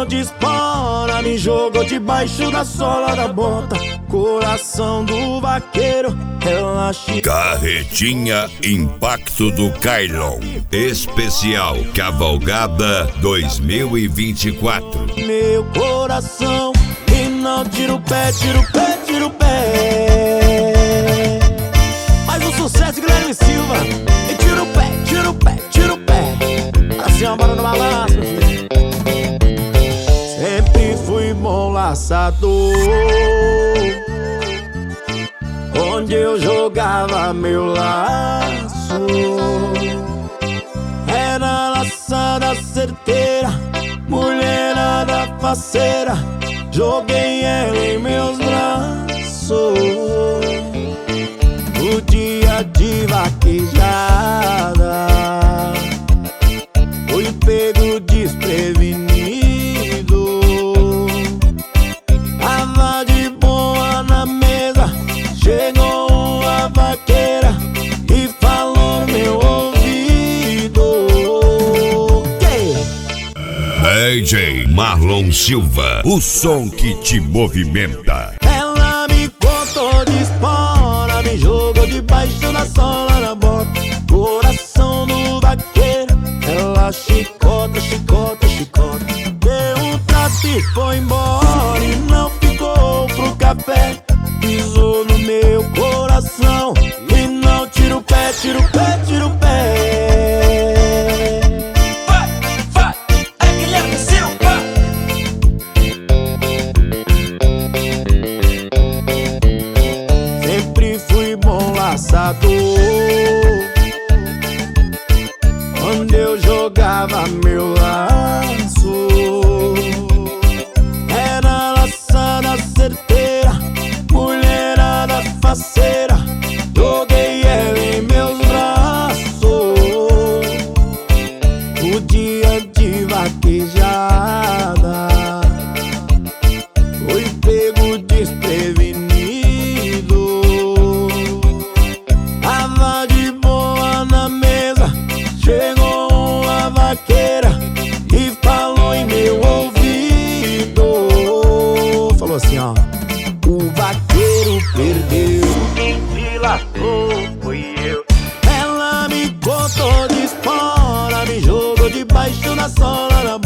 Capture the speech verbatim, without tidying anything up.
de espora, me jogou debaixo da sola da bota. Coração do vaqueiro, relaxe. Carretinha Impacto do Kailon Especial Cavalgada dois mil e vinte e quatro. Meu coração, e não tira o pé, tira o pé, tira o pé. Mais um sucesso, Guilherme Silva. E tira o pé, tira o pé, tira o pé. Assim a bora no balanço, meu filho. Sempre fui bom laçador, onde eu jogava meu laço. Era laçada certeira, mulherada faceira, joguei ela em meus braços. O dia de vaquejada fui pego desprevenido. Tava de boa na mesa, chegou uma vaqueira e falou no meu ouvido. D J Marlon Silva, o som que te movimenta. Ela me contou de espora, me jogou debaixo da sola da bota. Coração do vaqueiro, ela chicota, chicota, chicota. Deu um trato e foi embora e não ficou pro café. Pisou no meu coração e não tira o pé, tira o pé, tira o pé. Vai, vai, é Guilherme Silva. Sempre fui bom laçador, onde eu jogava meu laço. Era laçada certeira, mulherada faceira, joguei ela em meus braços. O dia de vaquejada fui pego desprevenido. Tava de boa na mesa, chegou uma vaqueira e falou em meu ouvido. Falou assim, ó: o vaqueiro perdeu, quem se lascou foi eu. Ela me contou de espora, me jogou debaixo da sola da